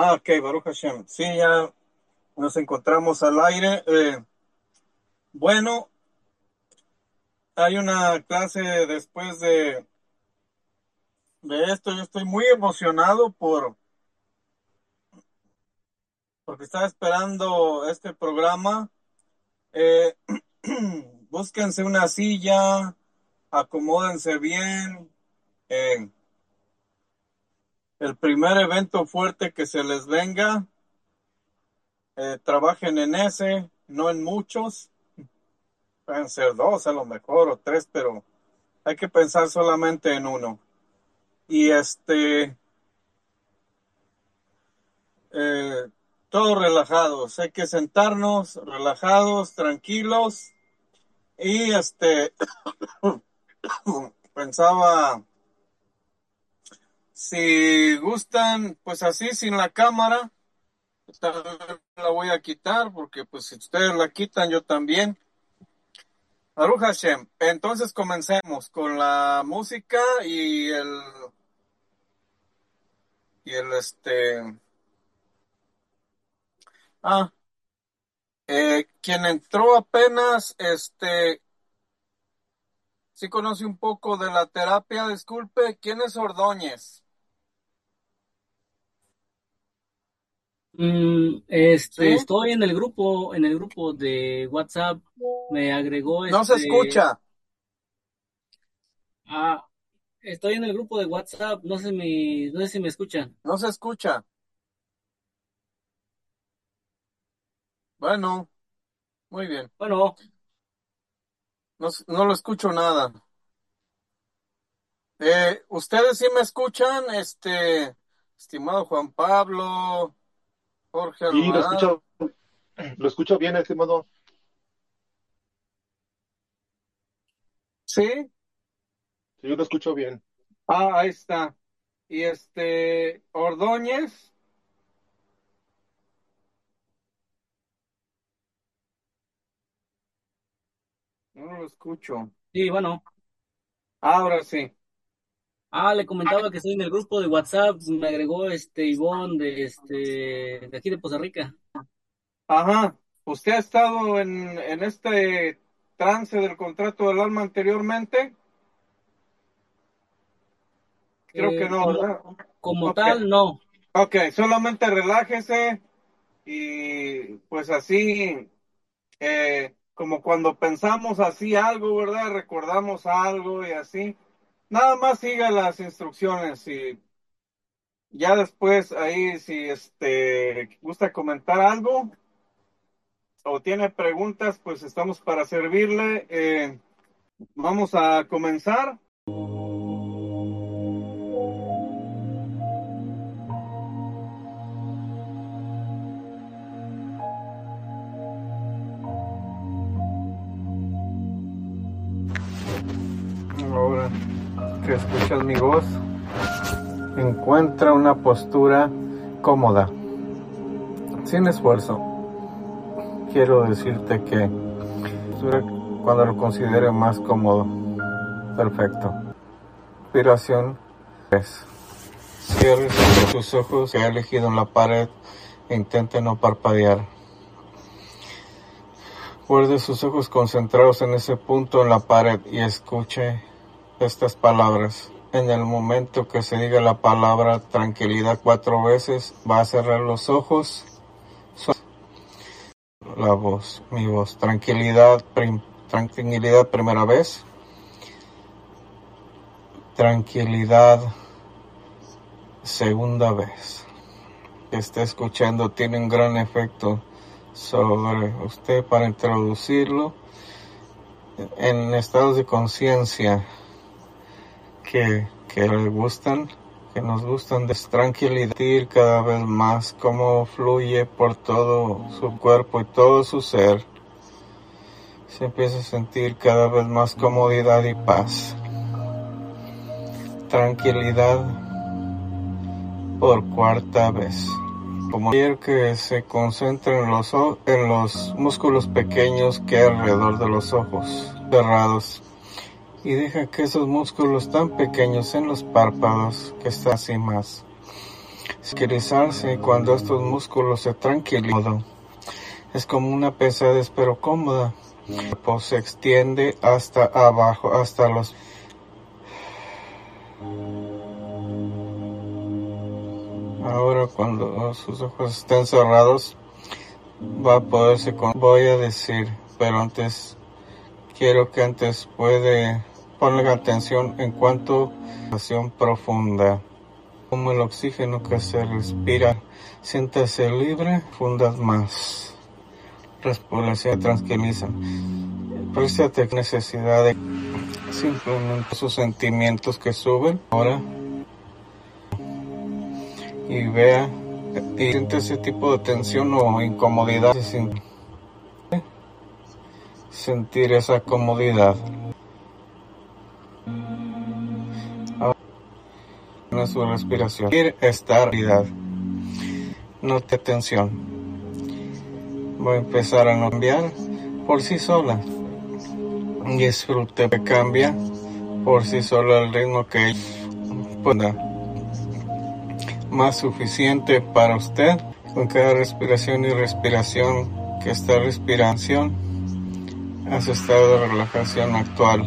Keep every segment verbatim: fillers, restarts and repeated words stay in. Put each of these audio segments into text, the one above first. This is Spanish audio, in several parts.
Ah, ok, Baruch Hashem. Sí, ya nos encontramos al aire. Eh, bueno, hay una clase después de, de esto. Yo estoy muy emocionado por, porque estaba esperando este programa. Eh, búsquense una silla, acomódense bien. Eh, el primer evento fuerte que se les venga, eh, trabajen en ese, no en muchos. Pueden ser dos a lo mejor o tres, pero hay que pensar solamente en uno. Y este, eh, todos relajados, hay que sentarnos relajados, tranquilos. Y este, pensaba, si gustan, pues así sin la cámara, tal vez la voy a quitar, porque pues si ustedes la quitan, yo también. Baruch Hashem. Entonces comencemos con la música y el, y el este, ah, eh, quien entró apenas, este, sí conoce un poco de la terapia, disculpe, ¿quién es Ordóñez? Mm, este, ¿Sí? estoy en el grupo, en el grupo de WhatsApp. Me agregó No se este, escucha, ah, estoy en el grupo de WhatsApp. No sé mi, no sé si me escuchan. no se escucha. Bueno, muy bien. Bueno, No, s- no lo escucho nada. Eh, ¿ustedes sí me escuchan? Este, estimado Juan Pablo, Jorge Sí, lo Alvarado. escucho, lo escucho bien, estimado. ¿Sí? Sí, yo lo escucho bien. Ah, ahí está. Y este, Ordóñez, no lo escucho. sí, bueno. Ahora sí. Ah, le comentaba que estoy en el grupo de WhatsApp. Me agregó este Ivonne de este, de aquí de Poza Rica. Ajá. ¿Usted ha estado en, en este trance del contrato del alma anteriormente? Creo que Eh, no, como, ¿verdad? como Ok. tal, no. Ok, solamente relájese y pues así, eh, como cuando pensamos así algo, ¿verdad? Recordamos algo y así. Nada más siga las instrucciones y ya después ahí si este gusta comentar algo o tiene preguntas, pues estamos para servirle. Eh, vamos a comenzar. Ahora que escuchas mi voz, encuentra una postura cómoda, sin esfuerzo. Quiero decirte que cuando lo considere más cómodo, perfecto. Inspiración es. Cierre sus ojos que ha elegido en la pared e intente no parpadear. Guarde sus ojos concentrados en ese punto en la pared y escuche estas palabras. En el momento que se diga la palabra tranquilidad cuatro veces, va a cerrar los ojos. La voz, mi voz. Tranquilidad, prim, tranquilidad primera vez. Tranquilidad segunda vez. Que esté escuchando tiene un gran efecto sobre usted para introducirlo en estados de conciencia que, que le gustan, que nos gustan, de tranquilidad cada vez más cómo fluye por todo su cuerpo y todo su ser. Se empieza a sentir cada vez más comodidad y paz. Tranquilidad por cuarta vez. Como quiero que se concentre en los, en los músculos pequeños que hay alrededor de los ojos cerrados. Y deja que esos músculos tan pequeños en los párpados, que están así más, tranquilizarse cuando estos músculos se tranquilizan. Es como una pesadez pero cómoda. El cuerpo se extiende hasta abajo, hasta los... Ahora cuando sus ojos estén cerrados, va a poderse con... Voy a decir, pero antes, quiero que antes puede poner atención en cuanto a la respiración profunda. Como el oxígeno que se respira, siéntase libre, fundas más. Respiración tranquiliza. Préstate necesidad de simplemente sus sentimientos que suben ahora. Y vea, y siente ese tipo de tensión o incomodidad, sentir esa comodidad. Ahora su respiración, quiere estar, note tensión. Voy a empezar a cambiar por sí sola. Disfrute que cambia por sí sola el ritmo que pueda. Más suficiente para usted con cada respiración y respiración que está respiración a su estado de relajación actual,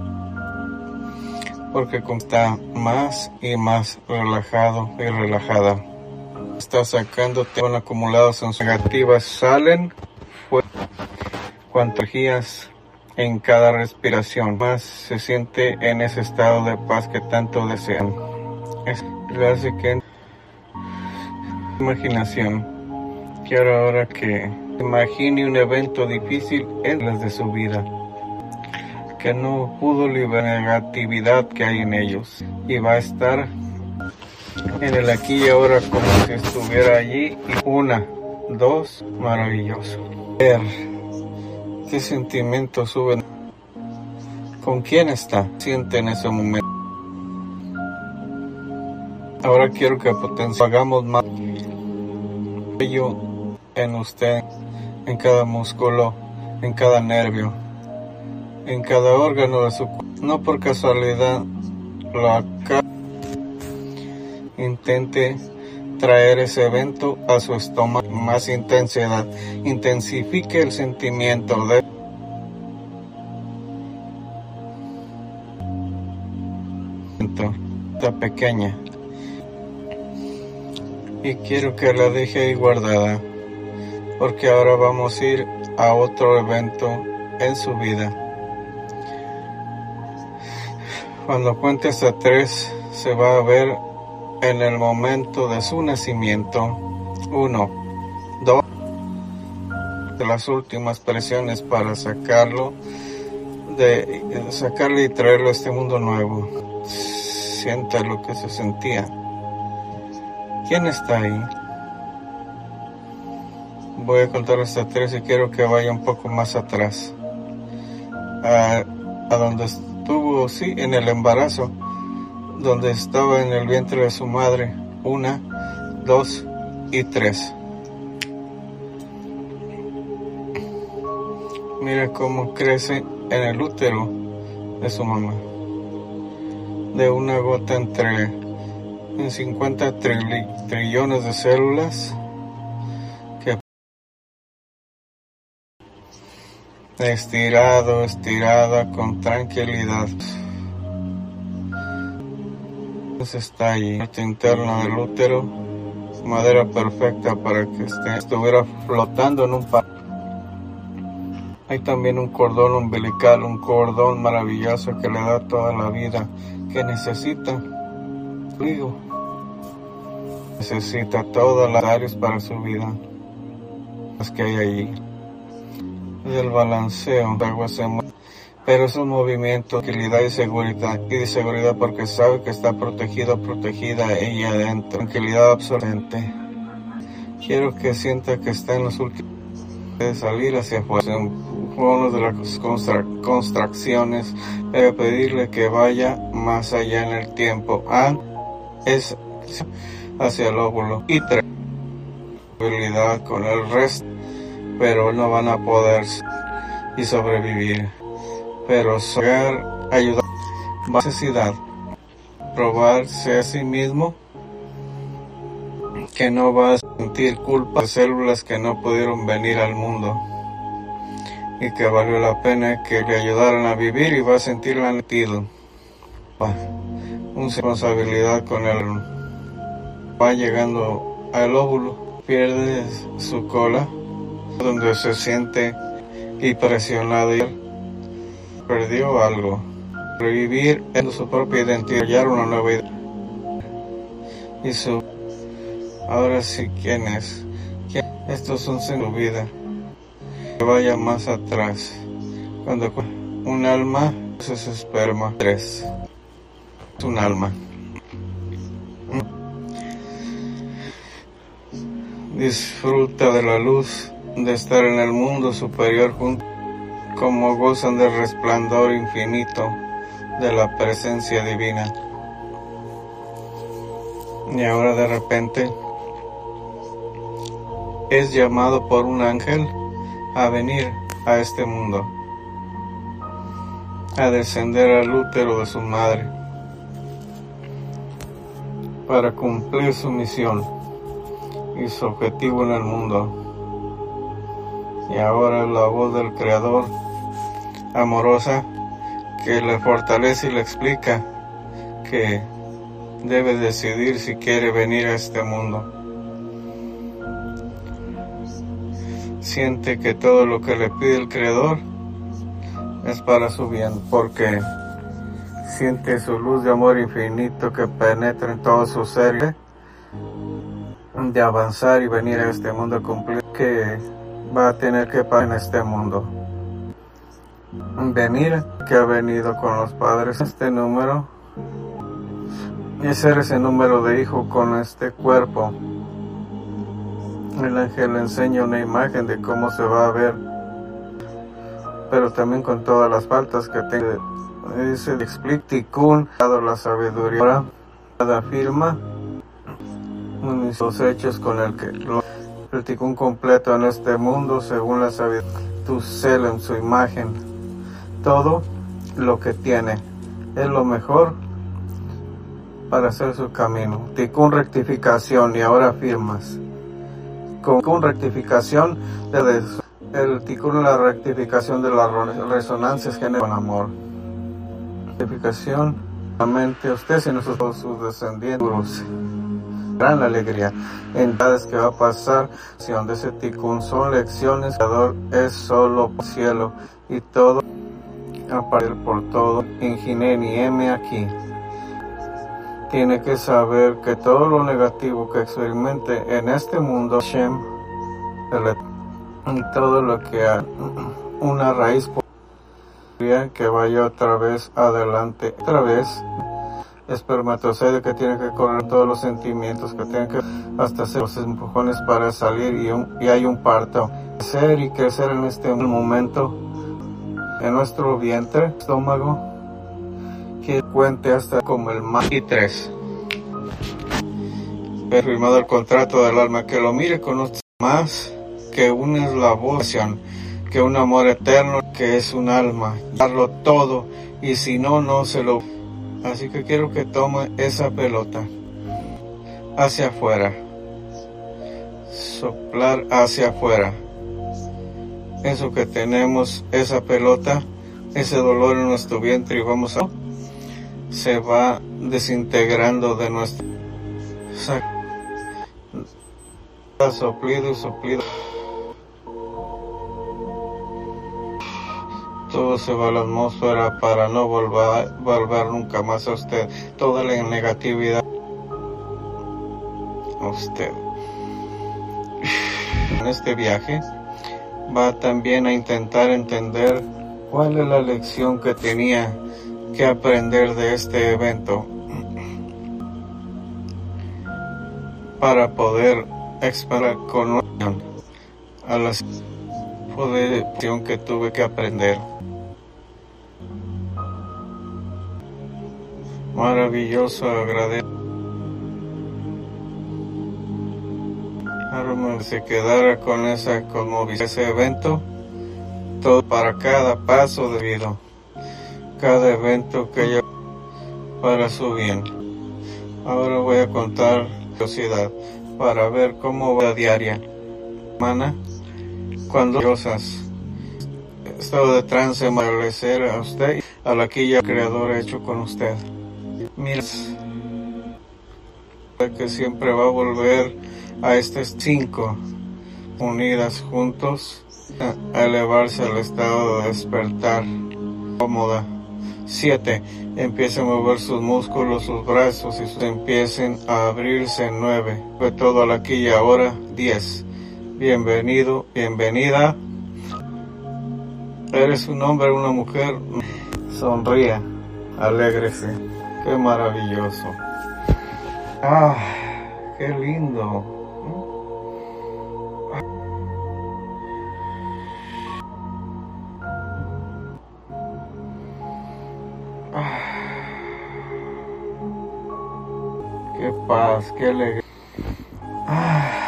porque está más y más relajado y relajada. Está sacando con acumulados en sus negativas, salen cuantas energías en cada respiración, más se siente en ese estado de paz que tanto desean. Es hace que imaginación. Quiero ahora que imagine un evento difícil en las de su vida, que no pudo liberar la negatividad que hay en ellos, y va a estar en el aquí y ahora como si estuviera allí. Y una, dos, maravilloso. Ver qué sentimientos suben, con quién está, siente en ese momento. Ahora quiero que potencia, hagamos más ello en usted, en cada músculo, en cada nervio, en cada órgano de su cuerpo. No por casualidad lo acá. Intente traer ese evento a su estómago, más intensidad. Intensifique el sentimiento de esta pequeña. Y quiero que la deje ahí guardada, porque ahora vamos a ir a otro evento en su vida. Cuando cuente hasta tres, se va a ver en el momento de su nacimiento. Uno, dos, de las últimas presiones para sacarlo, de sacarle y traerlo a este mundo nuevo. Sienta lo que se sentía. ¿Quién está ahí? Voy a contar hasta tres y quiero que vaya un poco más atrás. A, a donde estuvo, sí, en el embarazo. Donde estaba en el vientre de su madre. Una, dos y tres. Mira cómo crece en el útero de su mamá. De una gota entre en cincuenta trillones de células que estirado, estirada con tranquilidad. Está allí, la parte interna del útero, madera perfecta para que esté, estuviera flotando en un par. Hay también un cordón umbilical, un cordón maravilloso que le da toda la vida que necesita. Digo, necesita todas las áreas para su vida, las que hay allí. Es el balanceo, el agua se mueve, pero es un movimiento de tranquilidad y seguridad, y de seguridad porque sabe que está protegido, protegida ella adentro. Tranquilidad absolutamente. Quiero que sienta que está en los últimos de salir hacia afuera. Uno de las contracciones, pero pedirle que vaya más allá en el tiempo. Ah, es hacia el óvulo y tranquilidad con el resto, pero no van a poder y sobrevivir. Pero sogar, ayudar, necesidad, probarse a sí mismo que no va a sentir culpa de células que no pudieron venir al mundo y que valió la pena que le ayudaran a vivir, y va a sentir la latido. Una responsabilidad con él. Va llegando al óvulo, pierde su cola, donde se siente impresionado y perdió algo. Revivir en su propia identidad, hallar una nueva identidad. Y su ahora sí, ¿quién es? ¿Quién? Estos son su vida. Que vaya más atrás. Cuando un alma es esperma. Tres. Es un alma. Disfruta de la luz, de estar en el mundo superior juntos, como gozan del resplandor infinito de la presencia divina. Y ahora de repente es llamado por un ángel a venir a este mundo, a descender al útero de su madre para cumplir su misión y su objetivo en el mundo. Y ahora la voz del Creador amorosa que le fortalece y le explica que debe decidir si quiere venir a este mundo. Siente que todo lo que le pide el Creador es para su bien, porque siente su luz de amor infinito que penetra en todo su ser, de avanzar y venir a este mundo a cumplir que va a tener que pasar en este mundo. Venir que ha venido con los padres, este número, y ser ese número de hijo con este cuerpo. El ángel le enseña una imagen de cómo se va a ver, pero también con todas las faltas que tenga. Dice, explica Tikkun, dado la sabiduría. Ahora, cada firma los hechos con el que lo, el Tikkun completo en este mundo según la sabiduría, tu celo en su imagen, todo lo que tiene es lo mejor para hacer su camino. Tikkun rectificación, y ahora firmas. Con, con rectificación, de el Tikkun, la rectificación de las resonancias genera con amor. Rectificación, la mente, usted y nosotros, sus descendientes, gran alegría. En cada que va a pasar, de ese Tikkun son lecciones, el Creador es solo cielo y todo aparecer por todo. En y M aquí. Tiene que saber que todo lo negativo que experimente en este mundo, Shem, y todo lo que hay, una raíz que vaya otra vez adelante, otra vez espermatozoide que tiene que correr todos los sentimientos que tienen que hasta hacer los empujones para salir, y, un, y hay un parto. Crecer y crecer en este momento en nuestro vientre, estómago, que cuente hasta como el más. Y tres. He firmado el contrato del alma, que lo mire con nosotros más que una eslabón, que un amor eterno, que es un alma, darlo todo, y si no, no se lo. Así que quiero que tome esa pelota hacia afuera, soplar hacia afuera, eso que tenemos, esa pelota, ese dolor en nuestro vientre, y vamos a se va desintegrando de nuestro soplido y soplido, todo se va a la atmósfera para no volver, volver nunca más a usted, toda la negatividad a usted. En este viaje va también a intentar entender cuál es la lección que tenía que aprender de este evento para poder exparar con a la lección que tuve que aprender. Maravilloso, agradezco. Ahora se quedara con esa conmovisión, ese evento, todo para cada paso de vida, cada evento que ella para su bien. Ahora voy a contar curiosidad. para ver cómo va la diaria. Semana, cuando cosas, estado de trance, agradecer a usted, a la que ya creador ha hecho con usted. Mira, que siempre va a volver a estas cinco unidas juntos a elevarse al estado de despertar cómoda. Siete. Empiecen a mover sus músculos, sus brazos y sus empiecen a abrirse. Nueve. Fue todo al aquí y ahora. Diez. Bienvenido, bienvenida. Eres un hombre, una mujer. Sonría, alégrese. Qué maravilloso. Ah, qué lindo. Qué paz, qué alegría. Ah.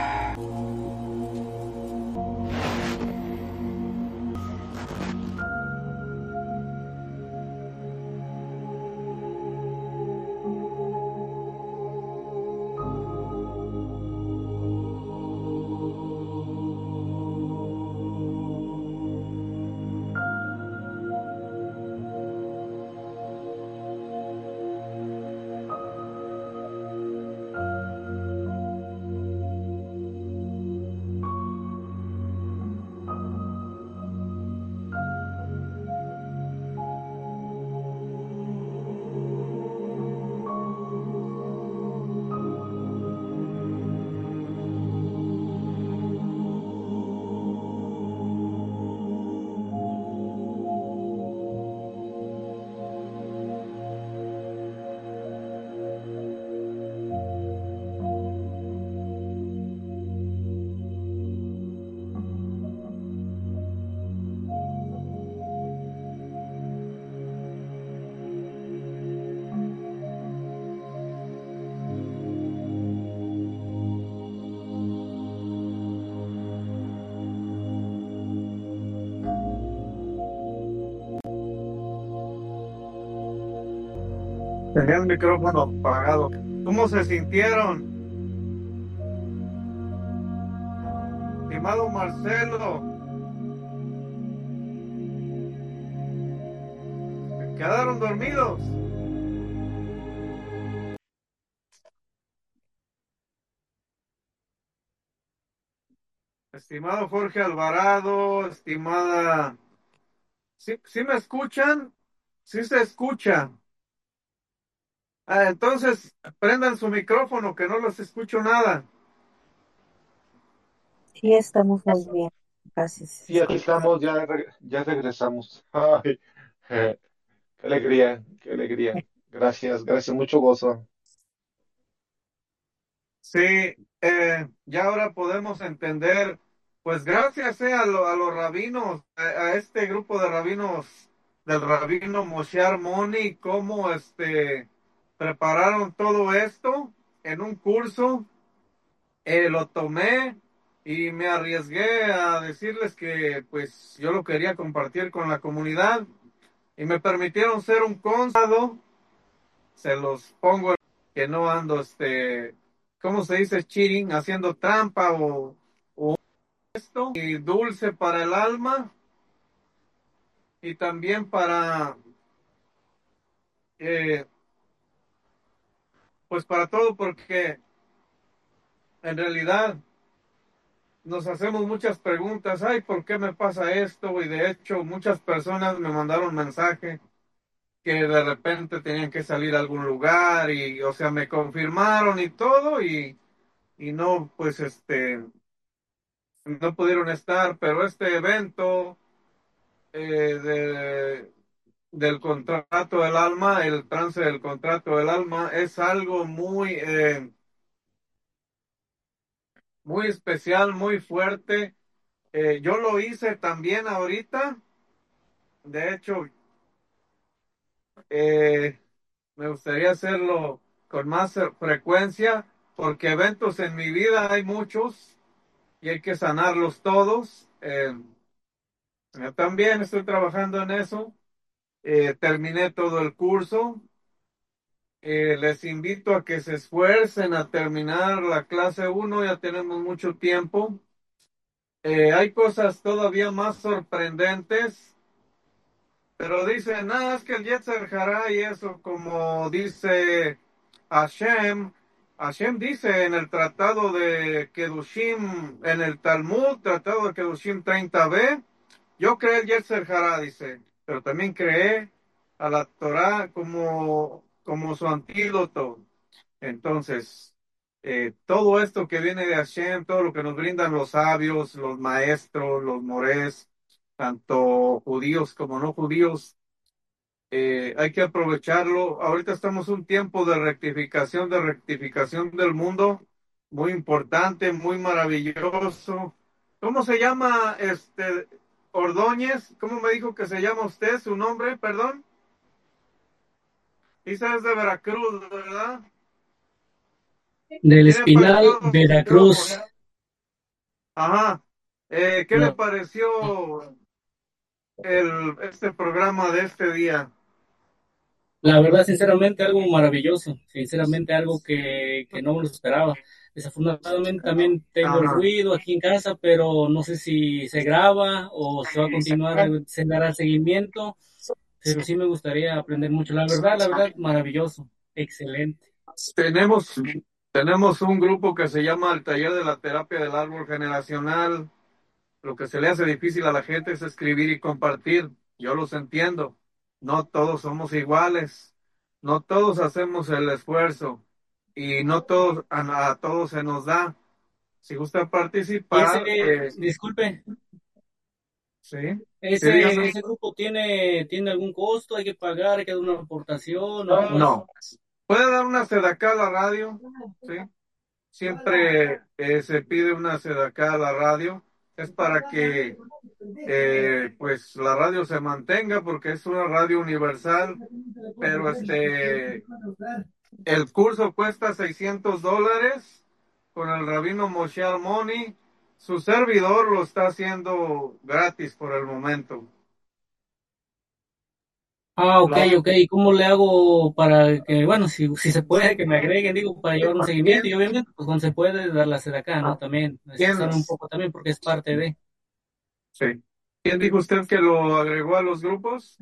Tenía el micrófono apagado. ¿Cómo se sintieron? Estimado Marcelo, ¿quedaron dormidos? Estimado Jorge Alvarado, estimada... ¿Sí, sí me escuchan? Sí se escucha. Ah, entonces, prendan su micrófono, que no los escucho nada. Sí, estamos muy bien. Gracias. Sí, aquí estamos, ya, re- ya regresamos. Ay, eh, qué alegría, qué alegría. Gracias, gracias, mucho gozo. Sí, eh, ya ahora podemos entender, pues gracias eh, a, lo- a los rabinos, a, a este grupo de rabinos, del rabino Moshe Armoni, cómo este, prepararon todo esto en un curso. Eh, lo tomé y me arriesgué a decirles que pues yo lo quería compartir con la comunidad y me permitieron ser un cónsul. Se los pongo, que no ando, este, ¿cómo se dice? Cheating, haciendo trampa o, o esto. Y dulce para el alma y también para, eh, pues para todo, porque en realidad nos hacemos muchas preguntas. Ay, ¿por qué me pasa esto? Y de hecho muchas personas me mandaron mensaje que de repente tenían que salir a algún lugar y, o sea, me confirmaron y todo y, y no, pues este, no pudieron estar, pero este evento eh, de, del contrato del alma, el trance del contrato del alma, es algo muy, eh, muy especial, muy fuerte. Eh, yo lo hice también ahorita, de hecho, eh, me gustaría hacerlo con más frecuencia, porque eventos en mi vida hay muchos y hay que sanarlos todos. Eh, yo también estoy trabajando en eso. Eh, terminé todo el curso Eh, les invito a que se esfuercen a terminar la clase uno, ya tenemos mucho tiempo. Eh, hay cosas todavía más sorprendentes, pero dicen, ah, es que el Yetzer Hará y eso, como dice Hashem, Hashem dice en el tratado de Kedushim, en el Talmud, tratado de Kedushim treinta b, yo creé el Yetzer Hará, dice, pero también creé a la Torah como, como su antídoto. Entonces, eh, todo esto que viene de Hashem, todo lo que nos brindan los sabios, los maestros, los morés, tanto judíos como no judíos, eh, hay que aprovecharlo. Ahorita estamos un tiempo de rectificación, de rectificación del mundo, muy importante, muy maravilloso. ¿Cómo se llama este Ordóñez? ¿Cómo me dijo que se llama usted, su nombre? Perdón. Isa es de Veracruz, ¿verdad? Del ¿Qué le Espinal, pareció? Veracruz. Ajá. Eh, ¿qué le No, pareció el, este programa de este día? la verdad, sinceramente, algo maravilloso. Sinceramente, algo que, que no me lo esperaba. Desafortunadamente, también tengo el Ajá. ruido aquí en casa, pero no sé si se graba o se va a continuar, se dará seguimiento, pero sí me gustaría aprender mucho. La verdad, la verdad, maravilloso. Excelente. Tenemos, tenemos un grupo que se llama el Taller de la Terapia del Árbol Generacional. Lo que se le hace difícil a la gente es escribir y compartir. Yo los entiendo. No todos somos iguales. No todos hacemos el esfuerzo. Y no todos, a, a todos se nos da. Si gusta Y ese, participar, eh, disculpe, sí, sí, ese, dígame. ese grupo tiene, tiene algún costo, hay que pagar, hay que dar una aportación o cómo es. No. ¿Puede dar una sedacá a la radio? Sí. Siempre eh, se pide una sedacá a la radio. Es para que eh, pues la radio se mantenga porque es una radio universal, pero este el curso cuesta seiscientos dólares con el rabino Moshe Armoni. Su servidor lo está haciendo gratis por el momento. Ah, ok, Lo- ok. ¿Y cómo le hago para que, bueno, si, si se puede, que me agreguen, digo, para llevar un seguimiento? Y ¿Quién, obviamente, pues cuando se puede, darlas de acá, ¿no? También, quién, esforzarme un poco también, porque es parte de. sí. ¿Quién dijo usted que lo agregó a los grupos?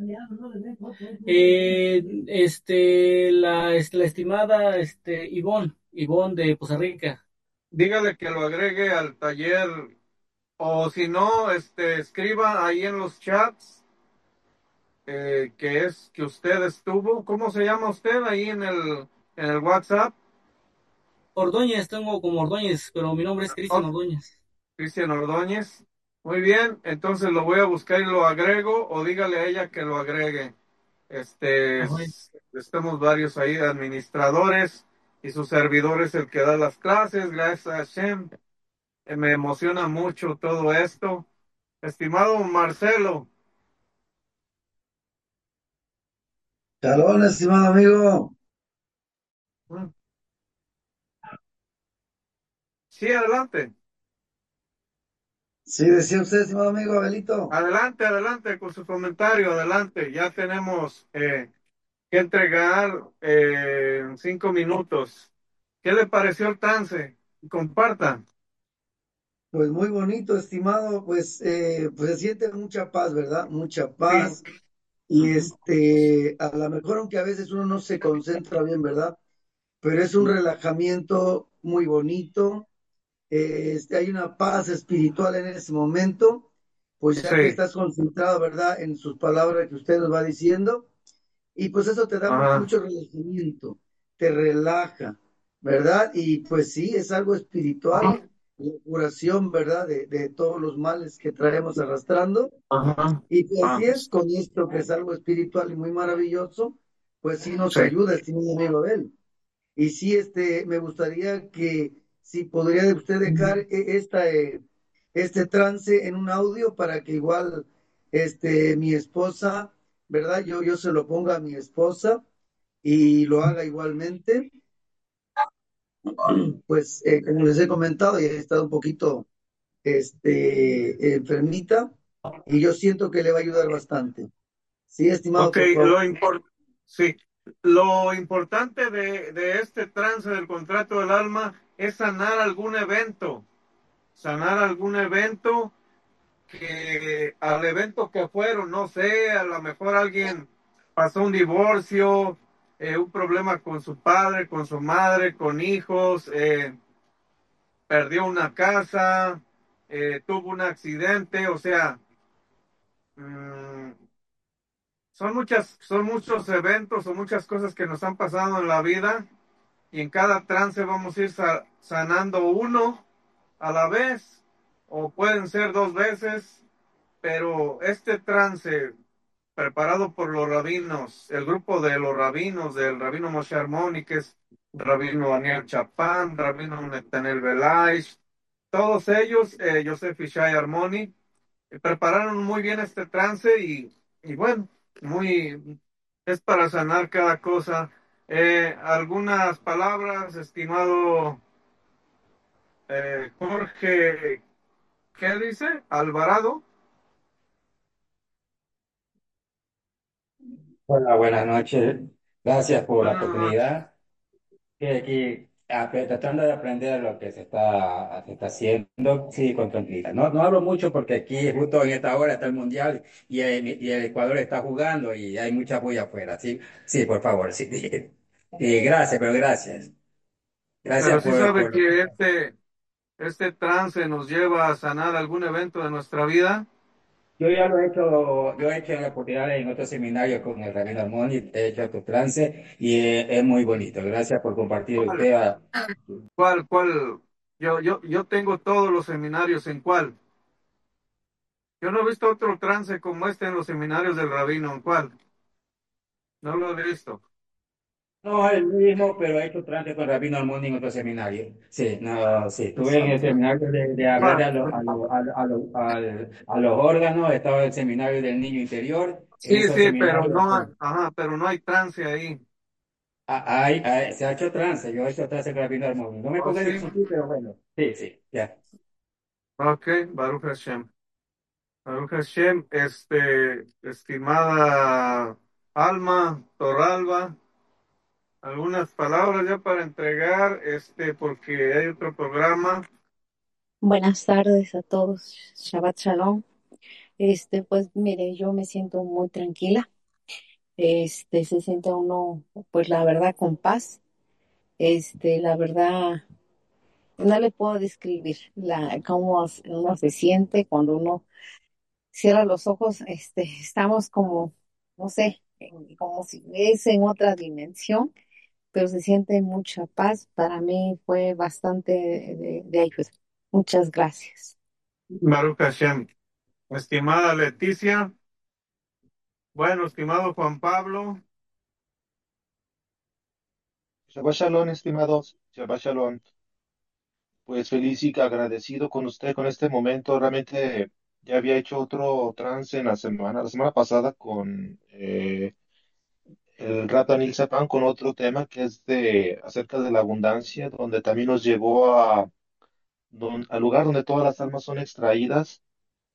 Eh, este, la, es- la estimada, este, Ivonne, Ivonne de Costa Rica. Dígale que lo agregue al taller o si no, este, escriba ahí en los chats eh, que es que usted estuvo. ¿Cómo se llama usted ahí en el, en el WhatsApp? Ordóñez, tengo como Ordóñez, pero mi nombre es Cristian Oh, Ordóñez. Cristian Ordóñez. Muy bien, entonces lo voy a buscar y lo agrego o dígale a ella que lo agregue. Este, Ajá. es- estamos varios ahí, administradores y su servidor es el que da las clases, gracias a Hashem. Eh, Me emociona mucho todo esto. Estimado Marcelo, Shalom, estimado amigo. mm, sí, adelante, Sí, decía usted, estimado amigo Abelito. adelante, adelante con su comentario, adelante. Ya tenemos eh, que entregar eh, en cinco minutos. ¿Qué le pareció el trance? Compartan. Pues muy bonito, estimado. Pues, eh, pues se siente mucha paz, ¿verdad? Mucha Sí. paz. Y Ujú. este, a lo mejor, aunque a veces uno no se concentra bien, ¿verdad? Pero es un relajamiento muy bonito. Eh, este, hay una paz espiritual en ese momento. Pues ya que Sí, estás concentrado, ¿verdad? En sus palabras que usted nos va diciendo. Y pues eso te da mu- ajá, mucho relajamiento, te relaja, ¿verdad? Y pues sí, es algo espiritual, la curación, ¿verdad? De, de todos los males que traemos arrastrando. ajá, Y pues ah, así es, con esto que es algo espiritual y muy maravilloso, pues sí nos sí. ayuda, estimado amigo Abel. Y sí, este, me gustaría que si podría usted dejar e- esta, eh, este trance en un audio para que igual este, mi esposa, ¿verdad? Yo, yo se lo ponga a mi esposa y lo haga igualmente. Pues eh, como les he comentado, ya he estado un poquito este, enfermita y yo siento que le va a ayudar bastante. Sí, estimado, Ok, por favor. lo impor- sí. Lo importante de, de este trance del contrato del alma es sanar algún evento, sanar algún evento que al evento que fueron, no sé, a lo mejor alguien pasó un divorcio, eh, un problema con su padre, con su madre, con hijos, eh, perdió una casa, eh, tuvo un accidente, o sea, mmm, son muchas, son muchos eventos o muchas cosas que nos han pasado en la vida y en cada trance vamos a ir sa- sanando uno a la vez o pueden ser dos veces, pero este trance preparado por los rabinos, el grupo de los rabinos, del rabino Moshe Armoni, que es el rabino Daniel Chapán, rabino Netanel Belaish, todos ellos, eh, Yosef Ishai Armoni, eh, prepararon muy bien este trance y, y bueno, muy, es para sanar cada cosa. Eh, algunas palabras, estimado eh, Jorge, ¿qué dice? Alvarado. Hola, buenas noches. Gracias por la Buenas noches. oportunidad. Que aquí, apre- tratando de aprender lo que se está, se está haciendo, sí, con tranquilidad. No, no hablo mucho porque aquí, justo en esta hora, está el Mundial y el, y el Ecuador está jugando y hay mucha bulla afuera. Sí, sí, por favor, sí. Y gracias, pero gracias. Pero Gracias sí por, sabe por... que este, este trance nos lleva a sanar algún evento de nuestra vida. Yo ya lo he hecho, yo he hecho la oportunidad en otros seminarios con el Rabino Armoni, he hecho tu trance y eh, es muy bonito. Gracias por compartir ¿Cuál, usted. a- cuál, cuál? Yo, yo, yo tengo todos los seminarios. ¿En cuál? Yo no he visto otro trance como este en los seminarios del rabino. ¿En cuál? No lo he visto. No, el mismo, pero he hecho trance con Rabino Armoni en otro seminario. Sí, no, sí, estuve en el seminario de, de hablar ¿Cuál? a, los a, los a, los a, los al- a los órganos, estaba en el seminario del niño interior. En Sí, esos sí, pero seminarios, no, pues, hay- ajá, pero no hay trance ahí. ah, hay- hay- se ha hecho trance, yo he hecho trance con Rabino Armoni. No me ¿Oh, pongo a sí? discutir, pero bueno, sí, sí, ya. Ok, Baruch Hashem. Baruch Hashem, este, estimada Alma, Toralba, algunas palabras ya para entregar, este, porque hay otro programa. Buenas tardes a todos. Shabbat Shalom. Este, pues mire, yo me siento muy tranquila. Este, se siente uno, pues la verdad, con paz. Este, la verdad, no le puedo describir la, cómo uno se siente cuando uno cierra los ojos. Este, estamos como, no sé, en- como si es en otra dimensión, pero se siente mucha paz. Para mí fue bastante de, de ayuda. Muchas gracias. Baruch Hashem. Estimada Leticia, bueno, estimado Juan Pablo, Shabbat Shalom, estimados. Shabbat Shalom. Pues feliz y agradecido con usted con este momento. Realmente ya había hecho otro trance en la semana, la semana pasada con eh, el Rata Nil Sapan con otro tema que es de acerca de la abundancia, donde también nos llevó a don- al lugar donde todas las almas son extraídas.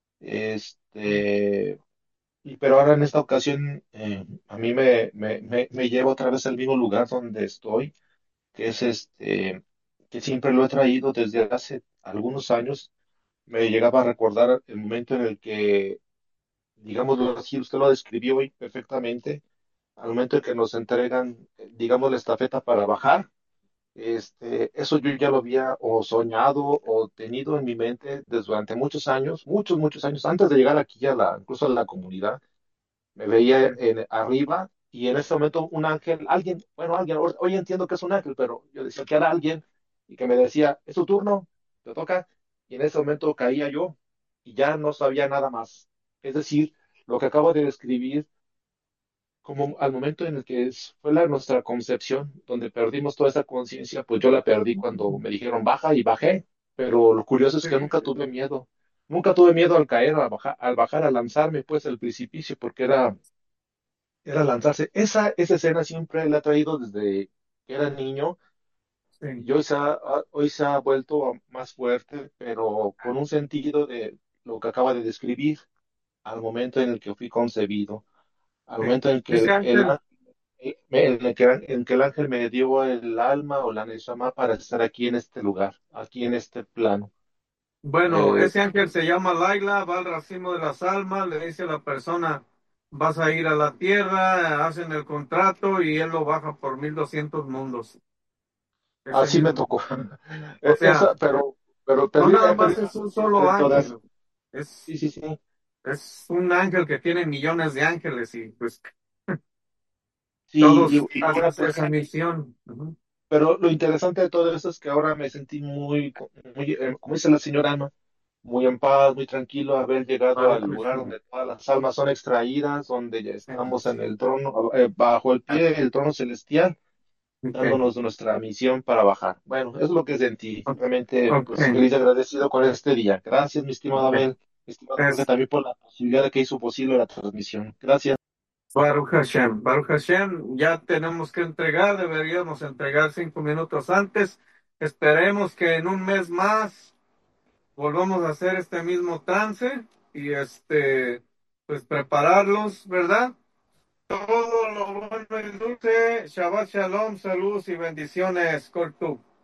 Este, y pero ahora en esta ocasión eh, a mí me, me, me, me lleva otra vez al mismo lugar donde estoy, que es este, que siempre lo he traído desde hace algunos años. Me llegaba a recordar el momento en el que, digámoslo así, usted lo describió hoy perfectamente, al momento en que nos entregan, eh, digamos, la estafeta para bajar. Este, eso yo ya lo había o soñado o tenido en mi mente desde durante muchos años, muchos, muchos años, antes de llegar aquí a la, incluso a la comunidad. Me veía en, arriba y en ese momento un ángel, alguien, bueno, alguien, hoy hoy entiendo que es un ángel, pero yo decía que era alguien y que me decía, es tu turno, te toca. Y en ese momento caía yo y ya no sabía nada más. Es decir, lo que acabo de describir, como al momento en el que es- fue la, nuestra concepción, donde perdimos toda esa conciencia, pues yo la perdí cuando me dijeron baja y bajé. Pero lo curioso es sí, que nunca tuve miedo. Nunca tuve miedo al caer, al bajar, al bajar, a lanzarme pues al precipicio, porque era era lanzarse. Esa, esa escena siempre la he traído desde que era niño sí, y hoy se ha, hoy se ha vuelto más fuerte, pero con un sentido de lo que acaba de describir al momento en el que fui concebido, al sí. momento en que Ese el, el ángel, eh, en el que, en que el ángel me dio el alma o la neshama para estar aquí en este lugar, aquí en este plano. Bueno, Eh, ese ángel se llama Laila, va al racimo de las almas, le dice a la persona, vas a ir a la tierra, hacen el contrato y él lo baja por mil doscientos mundos. Ese Así me mismo. tocó. O Eh, sea, Esa, pero, pero no perdí, nada he más perdido es un solo conocimiento de eso. ángel, es, Sí, sí, sí. es un ángel que tiene millones de ángeles y pues Sí, y, todos y ahora hacen pues, esa misión. Ujú. pero lo interesante de todo eso es que ahora me sentí muy, muy, eh, como dice la señora Ana, muy en paz, muy tranquilo, haber llegado al Baruch lugar Hashem. donde todas las almas son extraídas, donde ya Sí. estamos en el trono, eh, bajo el pie del trono celestial, Ok, dándonos nuestra misión para bajar. Bueno, es lo que sentí. Realmente, ok, pues feliz y agradecido con este día. Gracias, mi estimado ok. Abel, mi estimado Jorge, Es también por la posibilidad de que hizo posible la transmisión. Gracias. Baruch Hashem. Baruch Hashem, ya tenemos que entregar, deberíamos entregar cinco minutos antes. Esperemos que en un mes más volvamos a hacer este mismo trance y este, pues prepararlos, ¿verdad? Todo lo bueno y dulce. Shabbat Shalom, salud y bendiciones, Cortu.